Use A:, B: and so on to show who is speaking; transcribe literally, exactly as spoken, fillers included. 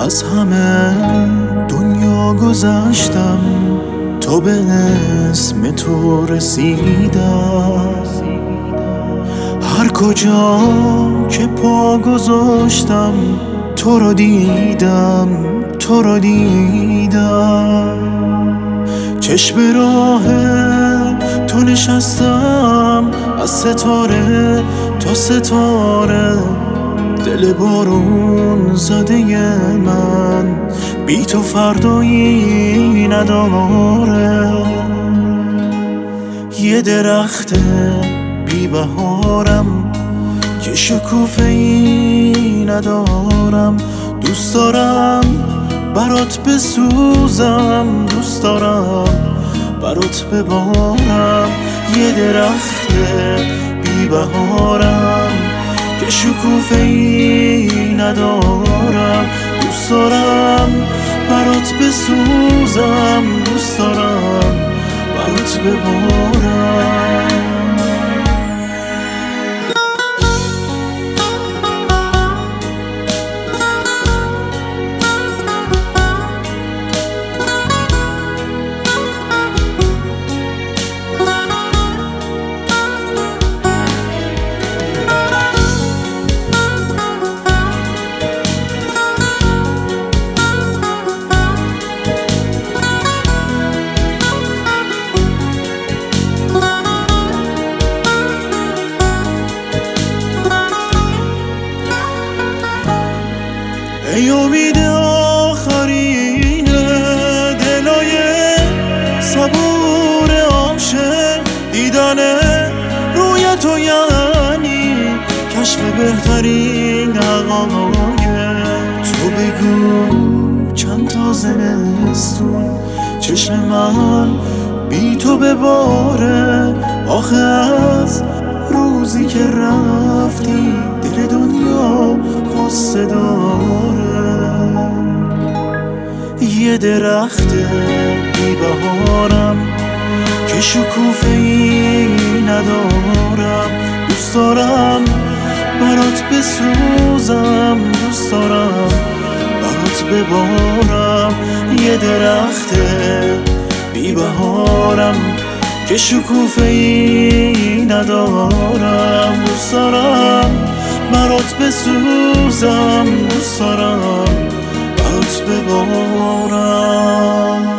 A: از همه دنیا گذشتم تا به اسم تو رسیدم. هر کجا که پا گذاشتم تو رو دیدم، تو رو دیدم. چشم راه تو نشستم، از ستاره تا ستاره. دل بارون زده من بی تو فردایی نداره. یه درخت بی بهارم که شکوفه‌ای ندارم. دوست دارم برات بسوزم، دوست دارم برات ببارم. یه درخت بی بهارم که شکوفه‌ای ندارم. دوست دارم برات بسوزم، دوست دارم برات ببارم. ای امید آخرین دلای صبور عاشق، دیدن روی تو یعنی کشف بهترین حقایق. تو بگو چند تا زمستون چشم من بی تو بباره. آخه از روزی که رفتی دل دنیا قصه داره. یه درخت بی بهارم که شکوفه‌ای ندارم. دوست دارم برات بسوزم، دوست دارم برات ببارم. یه درخت بی بهارم که شکوفه‌ای ندارم. دوست دارم برات بسوزم، دوست دارم برات ببارم.